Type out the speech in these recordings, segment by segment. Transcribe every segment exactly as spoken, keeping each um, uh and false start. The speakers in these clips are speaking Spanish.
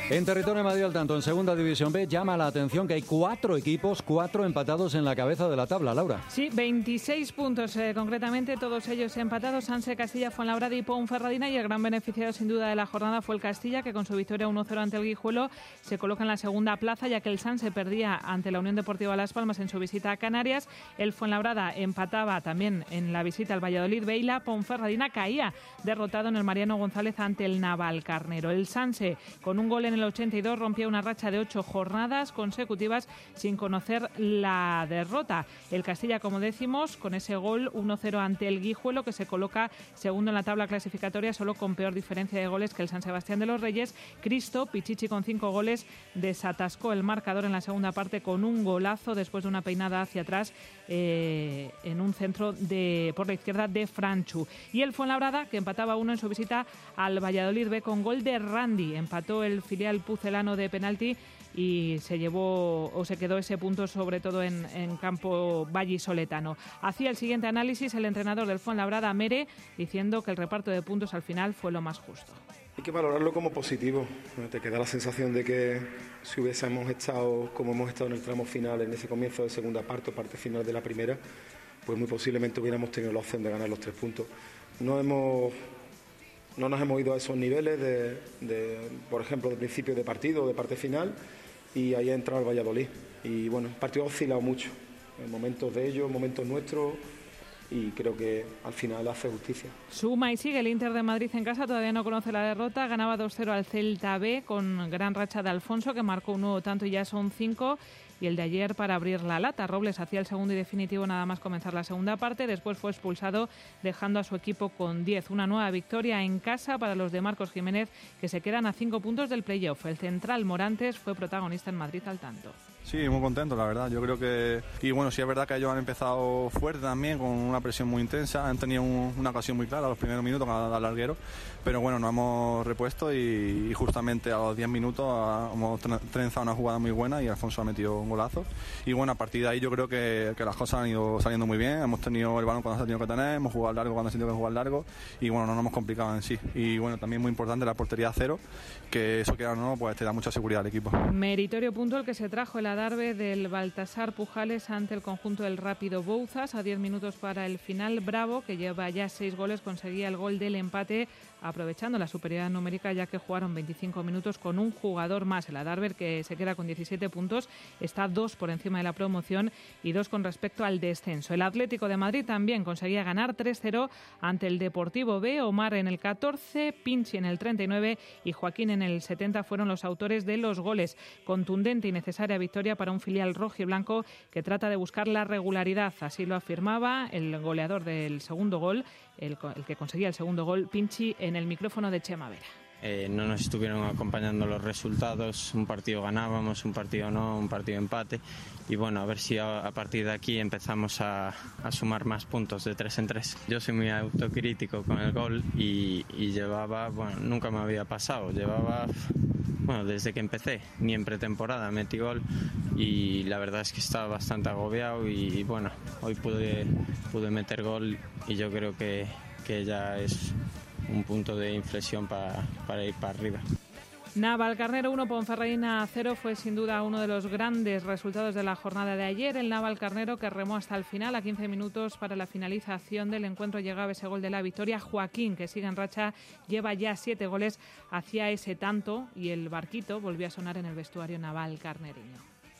En territorio Madrid al tanto, en Segunda División B, llama la atención que hay cuatro equipos, cuatro empatados en la cabeza de la tabla, Laura. Sí, veintiséis puntos eh, concretamente, todos ellos empatados. Sanse, Castilla, Fuenlabrada y Ponferradina, y el gran beneficiado sin duda de la jornada fue el Castilla, que con su victoria uno cero ante el Guijuelo se coloca en la segunda plaza, ya que el Sanse perdía ante la Unión Deportiva Las Palmas en su visita a Canarias. El Fuenlabrada empataba también en la visita al Valladolid B y la Ponferradina caía derrotado en el Mariano González ante el Navalcarnero. El Sanse, con un gol en el ochenta y dos, rompía una racha de ocho jornadas consecutivas sin conocer la derrota. El Castilla, como decimos, con ese gol uno cero ante el Guijuelo, que se coloca segundo en la tabla clasificatoria, solo con peor diferencia de goles que el San Sebastián de los Reyes. Cristo Pichichi, con cinco goles, desatascó el marcador en la segunda parte con un golazo después de una peinada hacia atrás eh, en un centro de por la izquierda de Franchu. Y el Fuenlabrada, que empataba uno en su visita al Valladolid B con gol de Randy. Empató el filial pucelano de penalti y se llevó o se quedó ese punto sobre todo en, en campo vallisoletano. Hacía el siguiente análisis el entrenador del Fuenlabrada, Mere, diciendo que el reparto de puntos al final fue lo más justo. Hay que valorarlo como positivo. Te queda la sensación de que si hubiésemos estado como hemos estado en el tramo final, en ese comienzo de segunda parte o parte final de la primera, pues muy posiblemente hubiéramos tenido la opción de ganar los tres puntos. No hemos No nos hemos ido a esos niveles, de, de, por ejemplo, de principio de partido o de parte final, y ahí ha entrado el Valladolid. Y bueno, el partido ha oscilado mucho, en momentos de ellos, momentos nuestros, y creo que al final hace justicia. Suma y sigue el Inter de Madrid en casa, todavía no conoce la derrota, ganaba dos cero al Celta B con gran racha de Alfonso, que marcó un nuevo tanto y ya son cinco. Y el de ayer para abrir la lata. Robles hacía el segundo y definitivo nada más comenzar la segunda parte. Después fue expulsado, dejando a su equipo con diez. Una nueva victoria en casa para los de Marcos Jiménez, que se quedan a cinco puntos del playoff. El central Morantes fue protagonista en Madrid al tanto. Sí, muy contento, la verdad. Yo creo que... Y bueno, sí es verdad que ellos han empezado fuerte también, con una presión muy intensa. Han tenido un, una ocasión muy clara a los primeros minutos al larguero. Pero bueno, nos hemos repuesto y, y justamente a los diez minutos hemos trenzado una jugada muy buena y Alfonso ha metido un golazo. Y bueno, a partir de ahí yo creo que, que las cosas han ido saliendo muy bien. Hemos tenido el balón cuando se ha tenido que tener, hemos jugado largo cuando se ha tenido que jugar largo y bueno, no nos hemos complicado en sí. Y bueno, también muy importante la portería a cero, que eso que ahora no, pues te da mucha seguridad al equipo. Meritorio punto el que se trajo el adarve del Baltasar Pujales ante el conjunto del Rápido Bouzas. A diez minutos para el final, Bravo, que lleva ya seis goles, conseguía el gol del empate, aprovechando la superioridad numérica, ya que jugaron veinticinco minutos con un jugador más. El adarve, que se queda con diecisiete puntos, está dos por encima de la promoción y dos con respecto al descenso. El Atlético de Madrid también conseguía ganar tres cero ante el Deportivo B. Omar en el catorce, Pinchi en el treinta y nueve y Joaquín en el setenta fueron los autores de los goles. Contundente y necesaria victoria para un filial rojiblanco que trata de buscar la regularidad. Así lo afirmaba el goleador del segundo gol, el, el que conseguía el segundo gol, Pinchi, en el micrófono de Chema Vera. Eh, no nos estuvieron acompañando los resultados, un partido ganábamos, un partido no, un partido empate y bueno, a ver si a, a partir de aquí empezamos a, a sumar más puntos de tres en tres. Yo soy muy autocrítico con el gol y, y llevaba, bueno, nunca me había pasado, llevaba, bueno, desde que empecé, ni en pretemporada metí gol y la verdad es que estaba bastante agobiado y, y bueno, hoy pude, pude meter gol y yo creo que, que ya es un punto de inflexión para, para ir para arriba. Navalcarnero uno, Ponferradina cero fue sin duda uno de los grandes resultados de la jornada de ayer. El Navalcarnero, que remó hasta el final, a quince minutos para la finalización del encuentro llegaba ese gol de la victoria. Joaquín, que sigue en racha, lleva ya siete goles, hacía ese tanto y el barquito volvió a sonar en el vestuario navalcarnereño.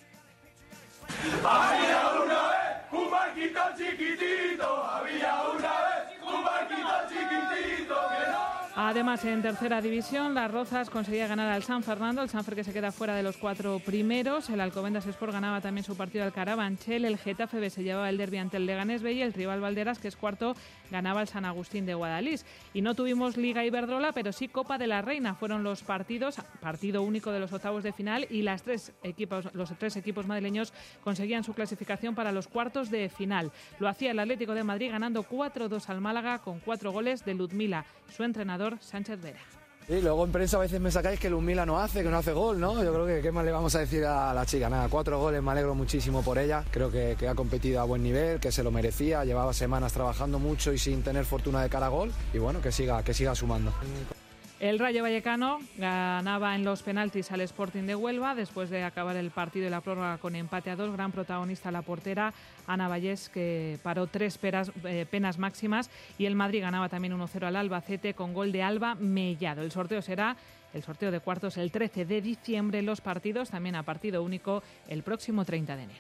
Había una vez un barquito chiquitito, había una vez un barquito chiquitito que no... Además, en tercera división, Las Rozas conseguía ganar al San Fernando, el Sanfer que se queda fuera de los cuatro primeros. El Alcobendas Sport ganaba también su partido al Carabanchel. El Getafe B se llevaba el derbi ante el Leganés B y el Tribal Valderas, que es cuarto, ganaba al San Agustín de Guadalís. Y no tuvimos Liga Iberdrola, pero sí Copa de la Reina. Fueron los partidos, partido único de los octavos de final, y las tres equipos, los tres equipos madrileños conseguían su clasificación para los cuartos de final. Lo hacía el Atlético de Madrid ganando cuatro dos al Málaga con cuatro goles de Ludmila, su entrenador Sánchez Vera. Y luego en prensa a veces me sacáis que Ludmila no hace, que no hace gol, ¿no? Yo creo que qué más le vamos a decir a la chica. Nada, cuatro goles, me alegro muchísimo por ella. Creo que, que ha competido a buen nivel, que se lo merecía. Llevaba semanas trabajando mucho y sin tener fortuna de cara a gol. Y bueno, que siga, que siga sumando. El Rayo Vallecano ganaba en los penaltis al Sporting de Huelva después de acabar el partido y la prórroga con empate a dos. Gran protagonista la portera Ana Vallés, que paró tres peras, eh, penas máximas, y el Madrid ganaba también uno cero al Albacete con gol de Alba Mellado. El sorteo será el sorteo de cuartos el trece de diciembre, los partidos también a partido único el próximo treinta de enero.